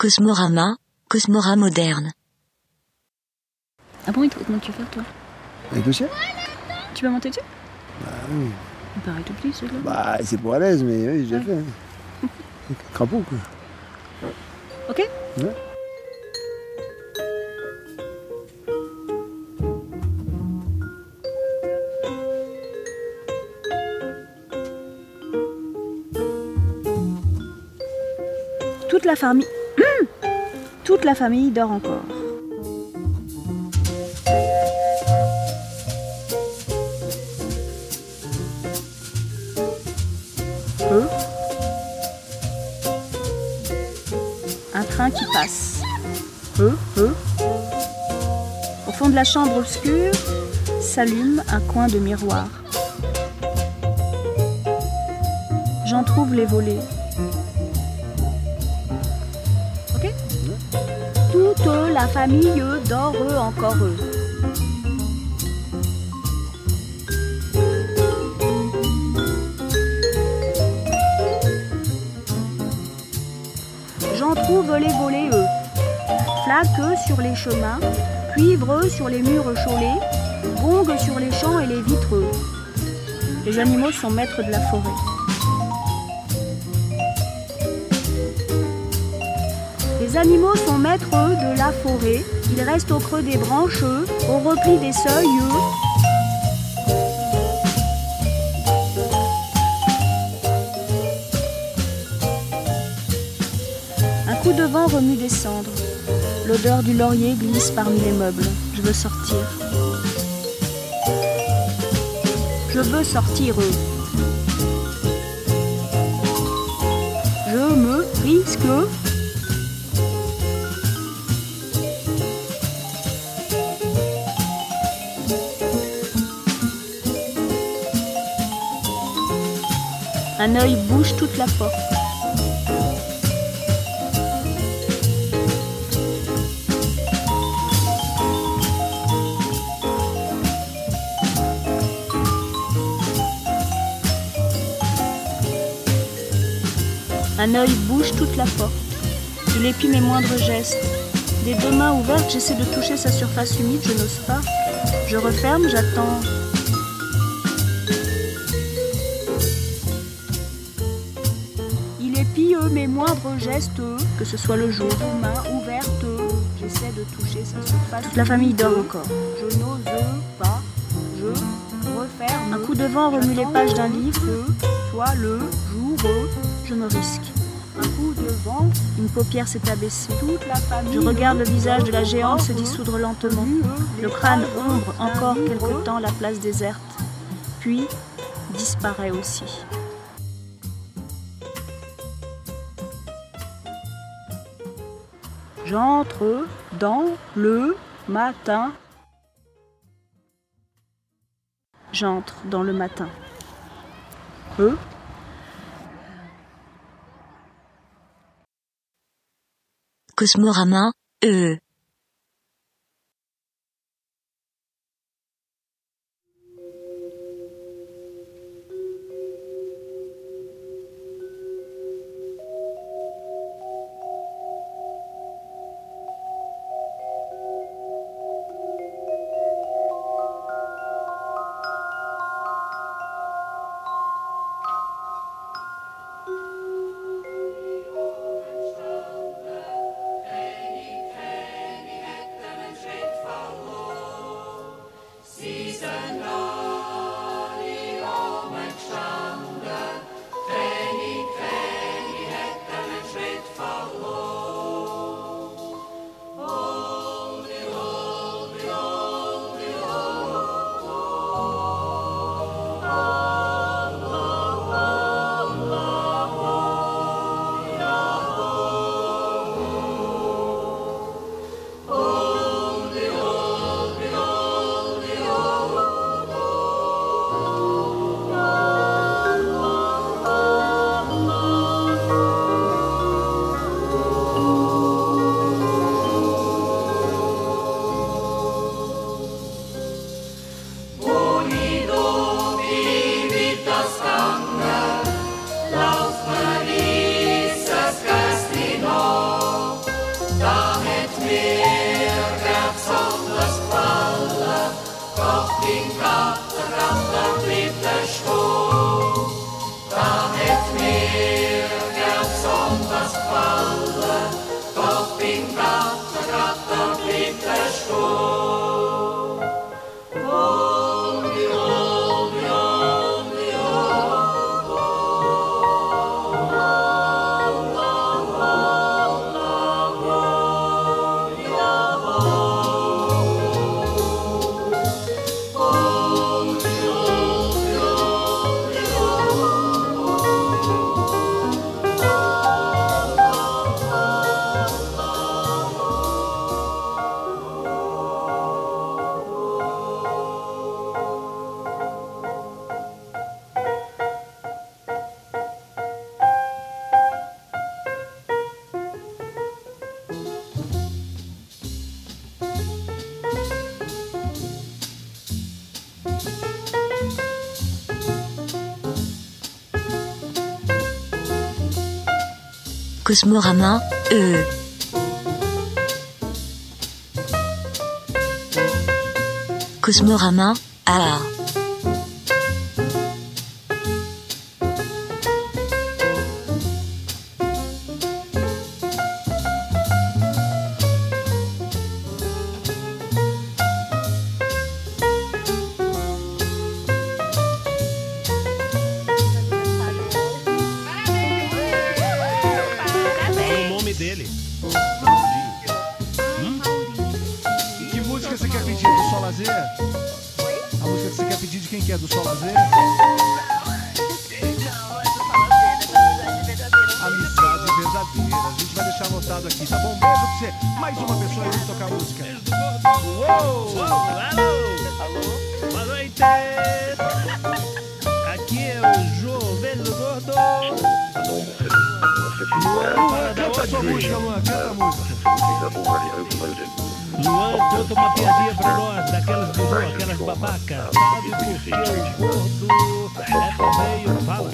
Cosmorama, Cosmora moderne. Ah bon, comment tu vas faire, toi? Avec le chien? Tu vas monter dessus? Bah oui. Il paraît tout petit, celui-là. Bah c'est pour à l'aise, mais oui, j'ai fait. Crapaud, quoi. Ok. Ouais. Toute la famille... Toute la famille dort encore. Un train qui passe. Au fond de la chambre obscure s'allume un coin de miroir. J'en trouve les volets. Ok? Toute la famille dort encore. J'en trouve les volets, flaques sur les chemins, cuivre sur les murs chaulés, gong sur les champs et les vitres. Les animaux sont maîtres de la forêt. Les animaux sont maîtres de la forêt. Ils restent au creux des branches, au repli des seuils. Un coup de vent remue des cendres. L'odeur du laurier glisse parmi les meubles. Je veux sortir. Je veux sortir. Je me risque. Un œil bouche toute la porte. Un œil bouge toute la porte. Il épie mes moindres gestes. Des deux mains ouvertes, j'essaie de toucher sa surface humide, je n'ose pas. Je referme, j'attends. Il épie mes moindres gestes, que ce soit le jour, main ouverte. J'essaie de toucher sa surface. Toute la famille dort encore. Je n'ose pas. Je referme. Un coup de vent remue les pages d'un livre. Soit le jour, je me risque. Un coup de vent, une paupière s'est abaissée. Toute la famille. Je regarde le visage de la géante se dissoudre lentement. Le crâne ombre encore quelque temps la place déserte, puis disparaît aussi. J'entre dans le matin. J'entre dans le matin. Cosmorama, Cosmorama, Cosmorama, Dele. Que música você quer pedir? Do Sol Lazer? A música que você quer pedir de quem que é? Do Sol Lazer? Amizade verdadeira. A gente vai deixar anotado aqui, tá bom? Beijo pra você. Mais uma pessoa aí pra tocar música. Uou! Alô! Boa noite! Aqui é o João Velho Gordo. Canta a sua música, Luan, canta a música. Luan, conta uma piadinha pra nós, daquelas de João, aquelas babacas. Sabe por que o gordo é meio fala?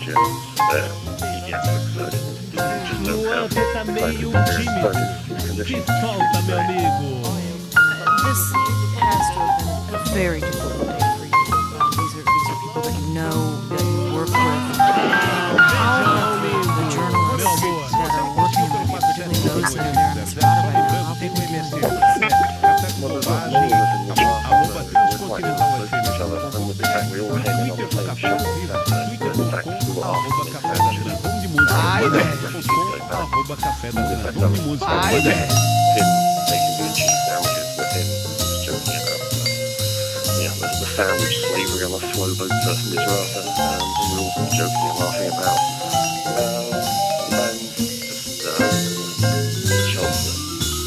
Luan, você tá meio tímido. Que solta, meu amigo. This has to have been a very difficult day for you. These are people that you know, that you work with. How the journalists that are working with you, particularly those that are there in Strata right now, how they would deal with this? Café da Manhã, de música. The sandwich slavery on a slow boat to Misrata, and we were all joking and laughing about. And just Chelmsford.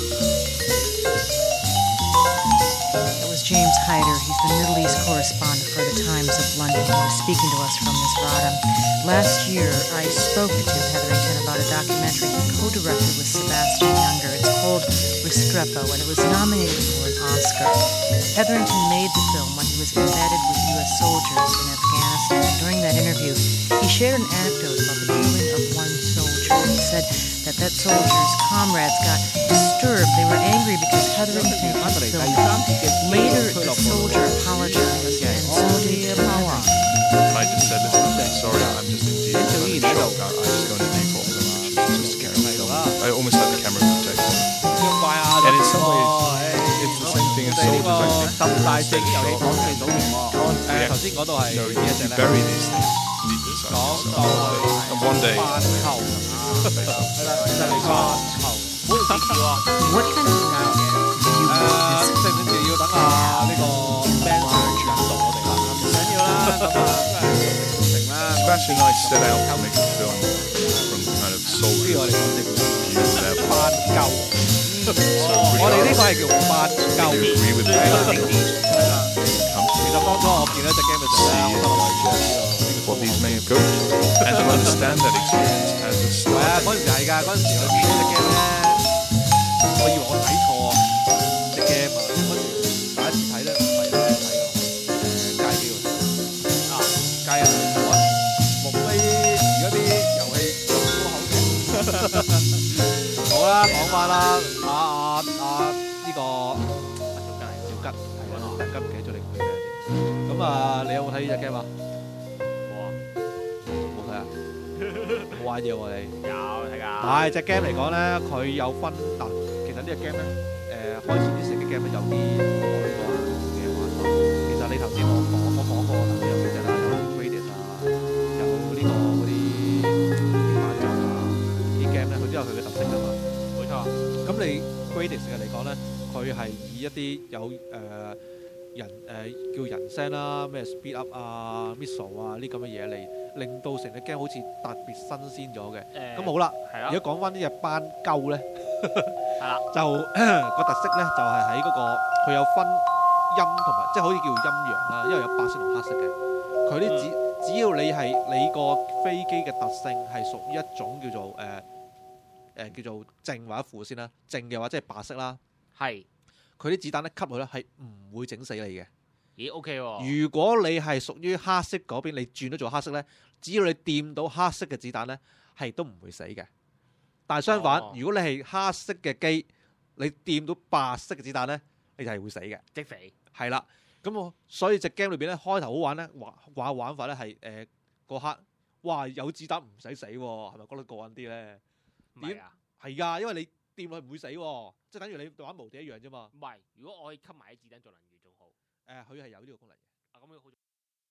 That was James Hyder. He's the Middle East correspondent for the Times of London. He was speaking to us from Misrata. Last year, I spoke to Tim Hetherington about a documentary he co-directed with Sebastian Younger. It's called Restrepo, and it was nominated for an Oscar. Hetherington made the film when he was embedded with U.S. soldiers in Afghanistan. And during that interview, he shared an anecdote about the killing of one soldier. He said that soldier's comrades got disturbed. They were angry because Hetherington filmed it. Later, the soldier apologized, and so did Hetherington. I just said, listen, I'm sorry, I'm just in deep shock. I just go into default, which is just scary. I almost had the camera protected. And in some ways, it's the same thing as soldiers, I think. You bury these things deep inside yourself. And one day, What kind of life do you want Sebastian and I set out to make a film from kind of soldiers' view level. So you agree with me? What these may go through, and to understand that experience as a start. 好啦，講翻啦，呢個小吉係啦，突然間唔記得咗你佢名。咁啊，你有冇睇呢隻 game 啊？冇啊，冇睇啊？哇！ 玩嘢喎你。 有睇㗎。 係隻 game 嚟講咧，佢有分嗱，其實呢個 game 咧，開始啲食嘅 game 咧有啲海外嘅玩法。其實你頭先我講過頭先有幾隻啦，有 Graded 啊，有呢個嗰啲平板陣啊，啲 game 咧佢都有佢嘅特色㗎嘛。 冇錯。 咁你 Graded 嘅嚟講咧，佢係以一啲有叫人聲啦，咩 speed up 啊、missile 啊呢咁嘅嘢嚟，令到成隻 game 好似特別新鮮咗嘅。咁好啦，如果講翻呢隻斑鳩咧， 係啦， 就個特色咧就係喺嗰個佢有分陰同埋，即係好似叫陰陽啦，因為有白色同黑色嘅。佢啲只要你係你個飛機嘅特性係屬於一種叫做叫做正或者負先啦，正嘅話即係白色啦。 係。 佢啲子彈咧吸落咧係唔會整死你嘅。 咦 OK 喎。 如果你係屬於黑色嗰邊，你轉咗做黑色咧，只要你掂到黑色嘅子彈咧，係都唔會死嘅。但係相反，如果你係黑色嘅機，你掂到白色嘅子彈咧，你就係會死嘅。 即肥。 係啦，咁所以隻 game 裏邊咧開頭好玩咧，玩法咧係嗰刻，哇有子彈唔使死喎，係咪覺得過癮啲咧？ 唔係啊， 係㗎，因為你掂落去唔會死喎，即係等於你玩無敵一樣啫嘛。 唔係，如果我可以吸埋啲子彈做能源仲好。 佢係有呢個功能嘅。 咁樣好。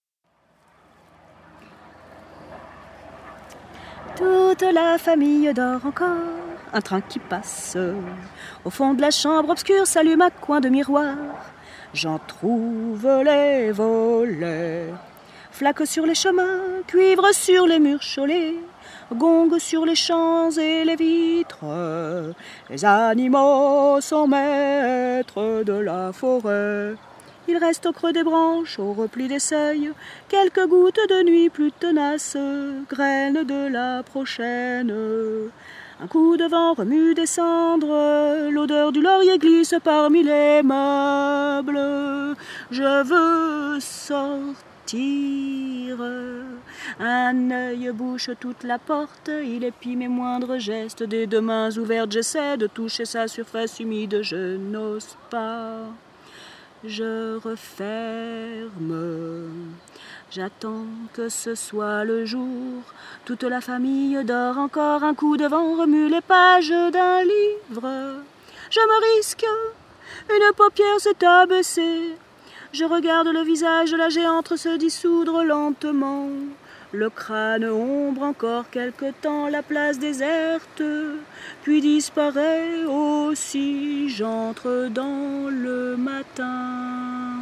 Toute la famille dort encore, un train qui passe. Au fond de la chambre obscure s'allume un coin de miroir. J'en trouve les volets. Flaques sur les chemins, cuivre sur les murs chaulés, gong sur les champs et les vitres. Les animaux sont maîtres de la forêt. Il reste au creux des branches, au repli des seuils, quelques gouttes de nuit plus tenaces, graines de la prochaine. Un coup de vent remue des cendres, l'odeur du laurier glisse parmi les meubles. Je veux sortir. Un œil bouche toute la porte, il épie mes moindres gestes. Des deux mains ouvertes, j'essaie de toucher sa surface humide, je n'ose pas. Je referme. J'attends que ce soit le jour. Toute la famille dort encore. Un coup de vent remue les pages d'un livre. Je me risque. Une paupière s'est abaissée. Je regarde le visage de la géante se dissoudre lentement. Le crâne ombre encore quelque temps la place déserte, puis disparaît aussi. J'entre dans le matin.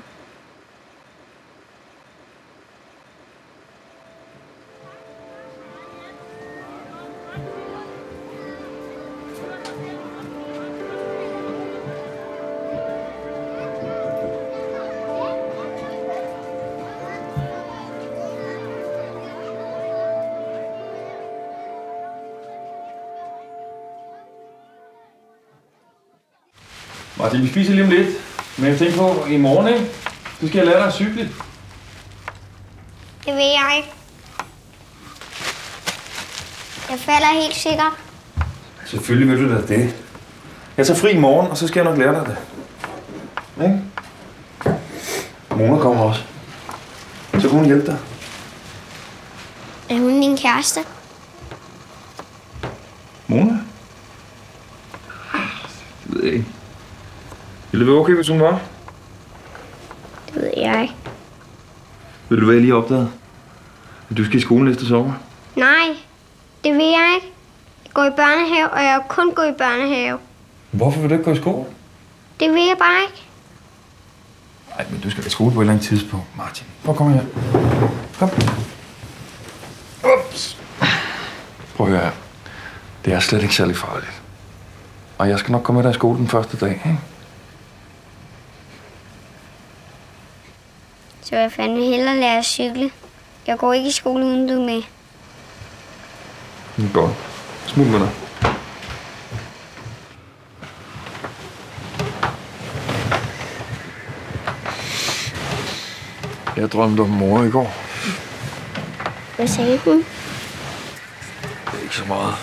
Martin, vi spiser lige om lidt, men jeg tænker på, i morgen, ikke? Så skal jeg lære dig at cykle. Det vil jeg ikke. Jeg falder helt sikkert. Selvfølgelig vil du da det. Jeg tager fri i morgen, og så skal jeg nok lære dig det. Ikke? Mona kommer også. Så kan hun hjælpe dig. Er hun din kæreste? Mona? Det ved jeg ikke. Ville det være okay, hvis hun var? Det ved jeg ikke. Ved du, hvad jeg lige opdagede? At du skal i skole næste sommer. Nej, det vil jeg ikke. Jeg går i børnehave, og jeg vil kun gå i børnehave. Hvorfor vil du ikke gå i skole? Det vil jeg bare ikke. Nej, men du skal i skole på et eller andet tidspunkt, Martin. Prøv at komme her. Kom. Ups. Prøv at høre her. Det er slet ikke særlig farligt. Og jeg skal nok komme med dig i skole den første dag, ikke? Så jeg fandme hellere lære at cykle. Jeg går ikke i skole, uden du er med. Det er godt. Smut med dig. Jeg drømte om mor i går. Hvad sagde hun? Det er ikke så meget.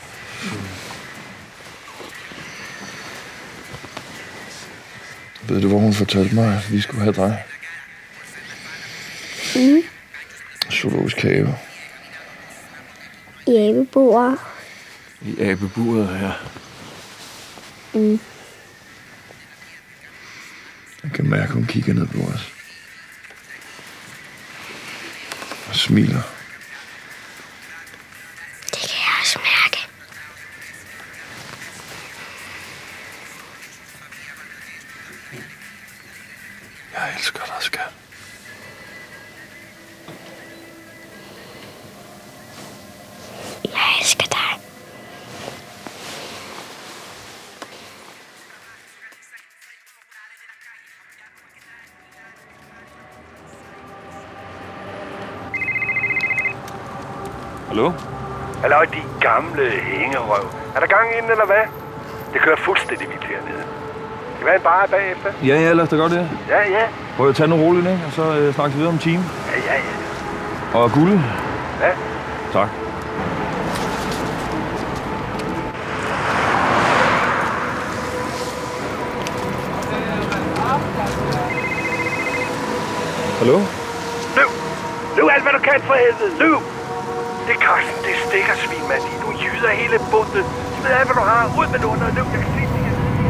Ved du, hvor hun fortalte mig, at vi skulle have dig? Zoologisk have. I abeburet. I abeburet, ja. Mm. Jeg kan mærke, at hun kigger ned på os. Og smiler. Det kan jeg også mærke. Jeg elsker dig, skat. Jeg elsker dig. Hallo? Halløj, de gamle hængerøv. Er der gang inden, eller hvad? Det kører fuldstændig vildt hernede. Skal vi have en bar bagefter? Ja, lad os da godt det. Ja. Prøv at tage noget roligt, ikke? Og så snakkes vi videre om en time. Ja. Og guld. Ja. Tak. Hallo? Løb alt, hvad du kan for helvede. Løb! Det er Carsten, det stikker svin, mand. Du jyder hele bundet. Smid alt, hvad du har. Ud med lånet og løb. Jeg kan se det.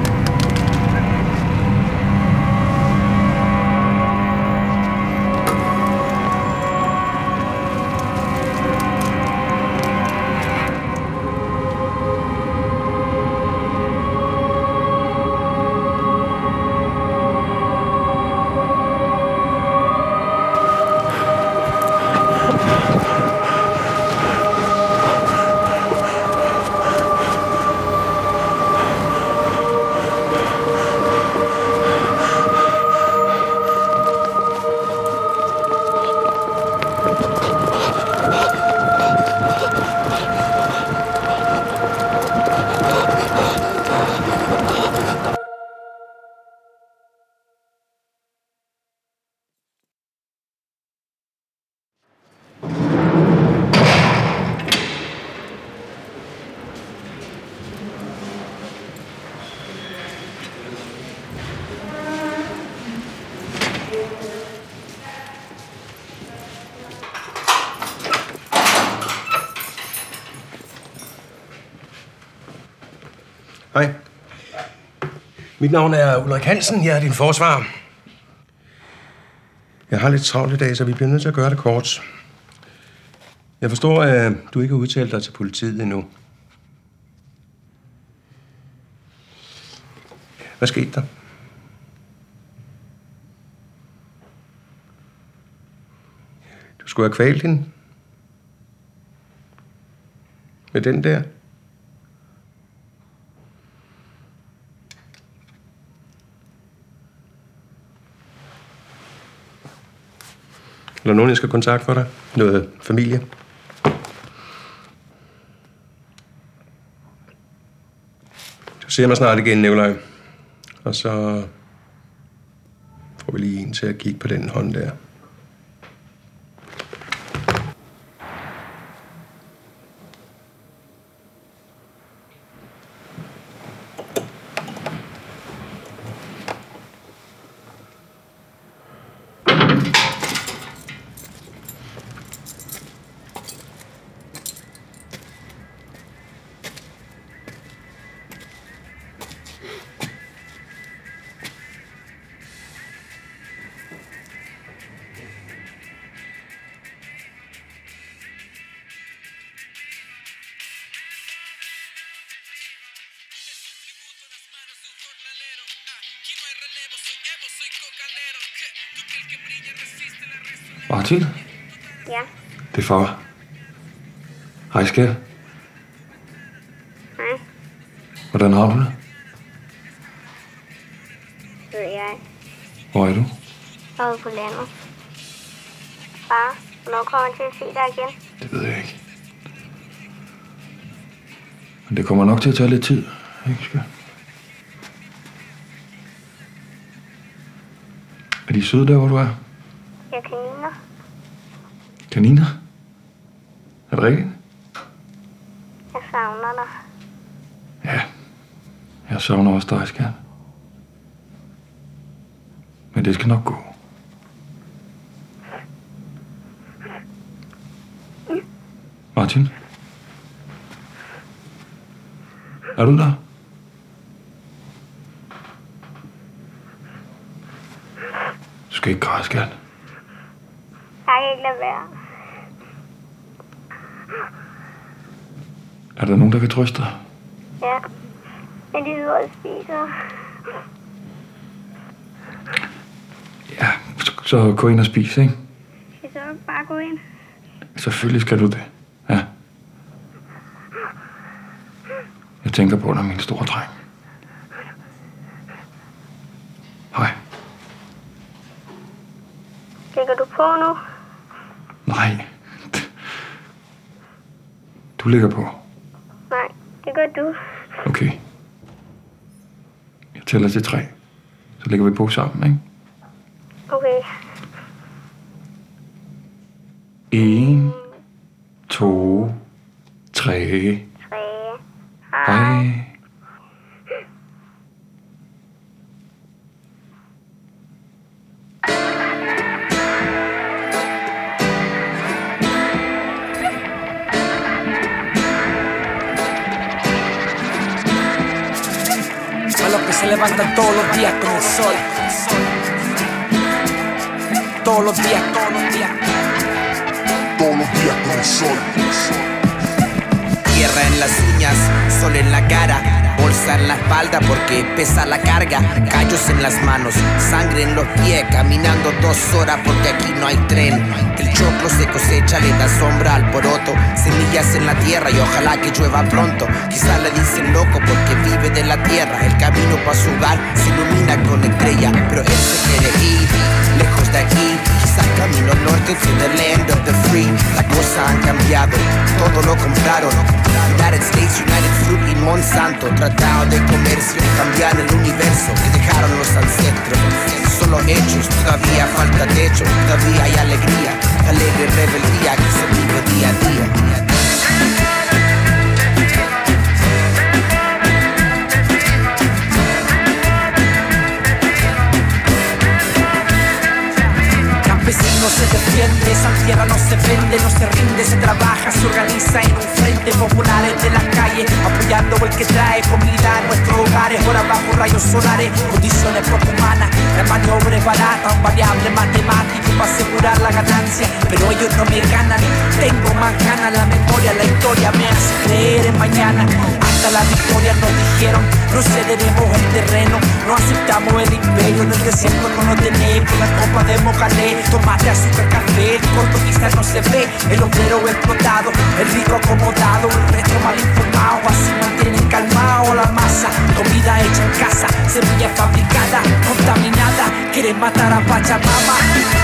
Hej. Mit navn er Ulrik Hansen. Jeg er din forsvarer. Jeg har lidt travlt i dag, så vi bliver nødt til at gøre det kort. Jeg forstår, at du ikke har udtalt dig til politiet endnu. Hvad skete der? Du skulle have kvalt hende. Med den der. Eller nogen, jeg skal kontakte for dig? Noget familie? Du ser mig snart igen, Nikolaj. Og så får vi lige en til at kigge på den hånd der. Martin? Ja. Det er far. Hej, skat. Hej. Hvordan har du det? Det er jeg. Hvor er du? Jeg er på landet. Far, hvornår kommer jeg til at se dig igen? Det ved jeg ikke. Men det kommer nok til at tage lidt tid, ikke skat? Er de søde der, hvor du er? Jeg er kaniner. Kaniner? Er det rigtigt? Jeg savner dig. Ja. Jeg savner også dig, skat. Men det skal nok gå. Martin? Er du der? Du skal ikke græde, skat. Jeg kan ikke lade være. Er der nogen, der kan trøste dig? Ja, men de sidder og spiser. Ja, så gå ind og spis, ikke? Skal så bare gå ind? Selvfølgelig skal du det. Ja. Jeg tænker på dig, min store dreng. Hej. Ligger du på nu? Nej. Du ligger på. Nej, det gør du. Okay. Jeg tæller til 3. Så ligger vi på sammen, ikke? Okay. 1, 2, 3. Hej. A los que se levantan todos los días con el sol. Todos los días, todos los días. Todos los días con el sol. Tierra en las uñas, sol en la cara, bolsa en la espalda porque pesa la carga, callos en las manos, sangre en los pies, caminando 2 horas porque aquí no hay tren. El choclo se cosecha, le da sombra al poroto, semillas en la tierra y ojalá que llueva pronto. Quizás le dicen loco porque vive de la tierra, el camino para su hogar se ilumina con estrella, pero él se quiere ir lejos de aquí. Quizás camino norte to the land of the free. Las cosas han cambiado, todo lo compraron. United States, United Fruit y Monsanto. Tratado de comercio, cambiar el universo que dejaron los ancestros. Solo hechos, todavía falta techo, todavía hay alegría, alegre rebeldía que se vive día a día. No se defiende, esa tierra no se vende, no se rinde, se trabaja, se organiza en un frente populares de la calle, apoyando el que trae comida a nuestros hogares, por abajo rayos solares, condiciones poco humanas, la maniobra es barata, un variable matemático para asegurar la ganancia, pero ellos no me ganan, tengo más ganas, la memoria, la historia me hace creer en mañana, hasta la victoria nos dijeron, no cederemos el terreno, no aceptamos el imperio, en el desierto no lo tenemos, la copa de Mojalé, tomate, azúcar, café, el corto quizás no se ve, el obrero explotado, el rico acomodado, el resto mal informado, así mantienen calmado la masa, comida hecha en casa, semilla fabricada, contaminada, quieren matar a Pachamama.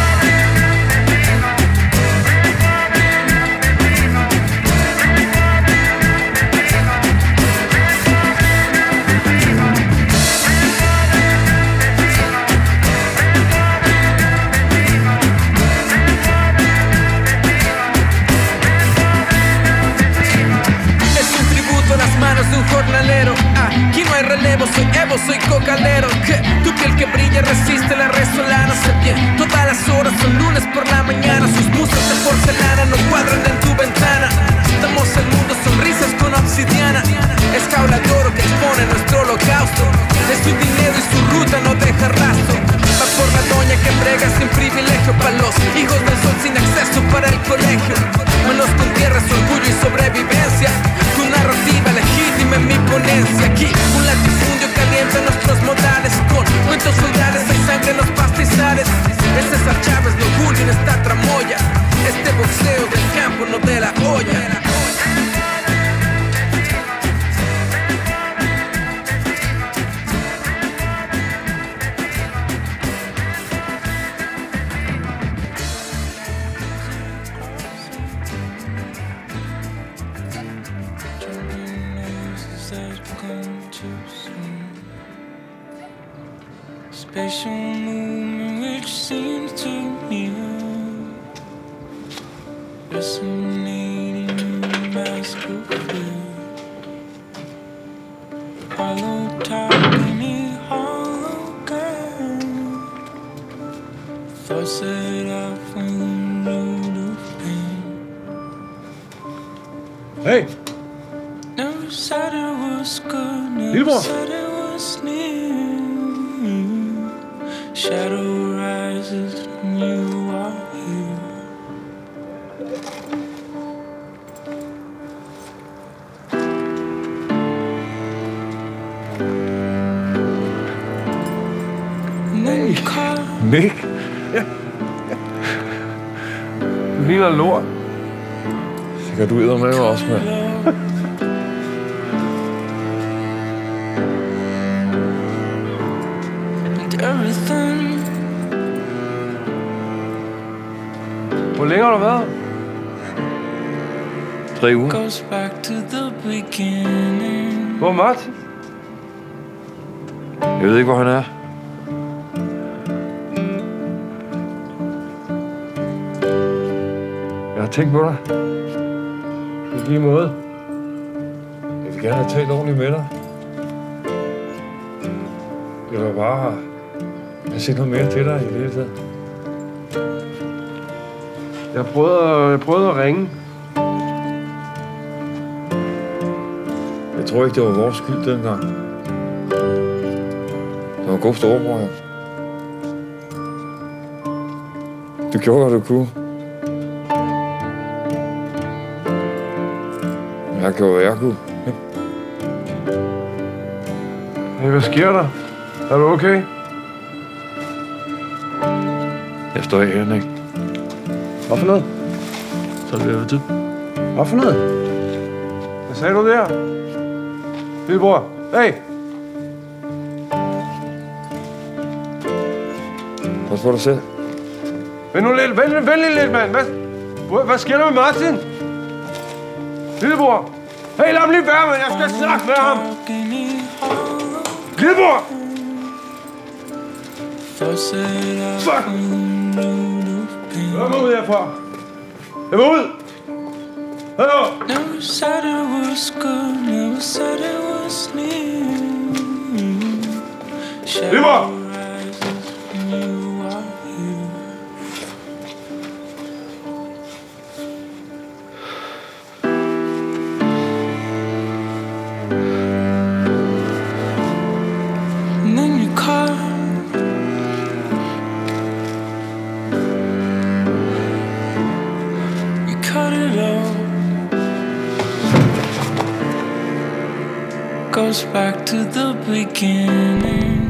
De un jornalero, aquí no hay relevo, soy Evo, soy cocalero. Tu piel que brilla resiste la resolana, sé bien, todas las horas son lunes por la mañana. Sus musas de porcelana no cuadran en tu ventana. Damos al mundo sonrisas con obsidiana. Es jaula de oro que expone nuestro holocausto. Es su dinero y su ruta no deja rastro. Va por la doña que brega sin privilegio para los hijos del sol sin acceso para el colegio. Manos con tierra, su orgullo y sobrevivencia. Tu narrativa legítima en mi ponencia. Aquí un latifundio calienta nuestros modales. Con cuentos vulgares hay sangre en los pastizales. Es César Chávez, no Julio en esta tramoya. Este boxeo del campo, no de la olla. Special movement which seems to me resonating in mask of fear. Hollow top in a hollow ground. Thoughts set out from the road of pain. Hey! Never said it was good. Lillebror. Shadow rises and you are here. Nick. Ja. Du ligner lort. Sikkert du æder med mig også, mand. Hvor længe har du været? 3 uger. Hvor er Martin? Jeg ved ikke, hvor han er. Jeg har tænkt på dig. I lige måde. Jeg vil gerne have talt ordentligt med dig. Jeg vil bare have set noget mere til dig i det hele taget. Jeg prøvede at ringe. Jeg tror ikke, det var vores skyld dengang. Det var god storebror, ja. Du gjorde, hvad du kunne. Jeg gjorde, hvad jeg kunne. Hey, hvad sker der? Er du okay? Jeg står her, ikke? Hvad for noget? Så er det ved tid. Hvad for noget? Hvad sagde du der? Lillebror, hey! Pas på dig selv. Vent nu lidt, vent lidt, mand. Hvad sker der med Martin? Lillebror! Hey, lad ham lige være, mand. Jeg skal snakke med ham. Lillebror! Fuck! Jeg må ud herfra. Jeg må ud! Hallo! Never said it was good, never said it was new. Lillebror! Goes back to the beginning.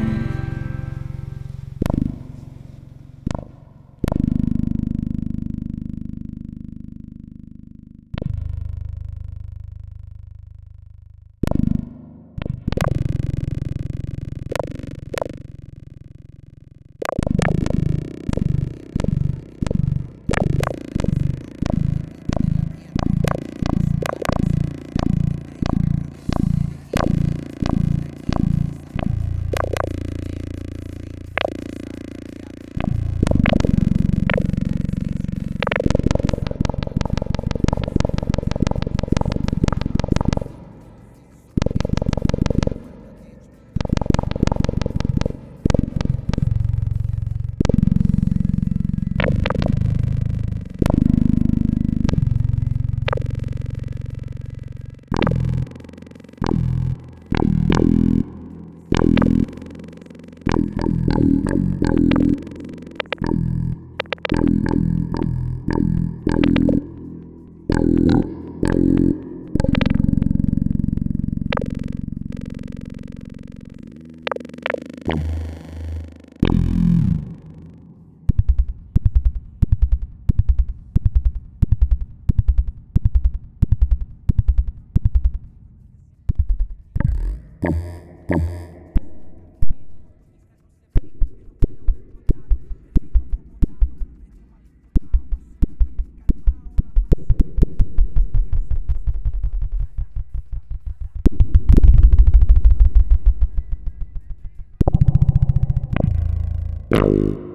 No.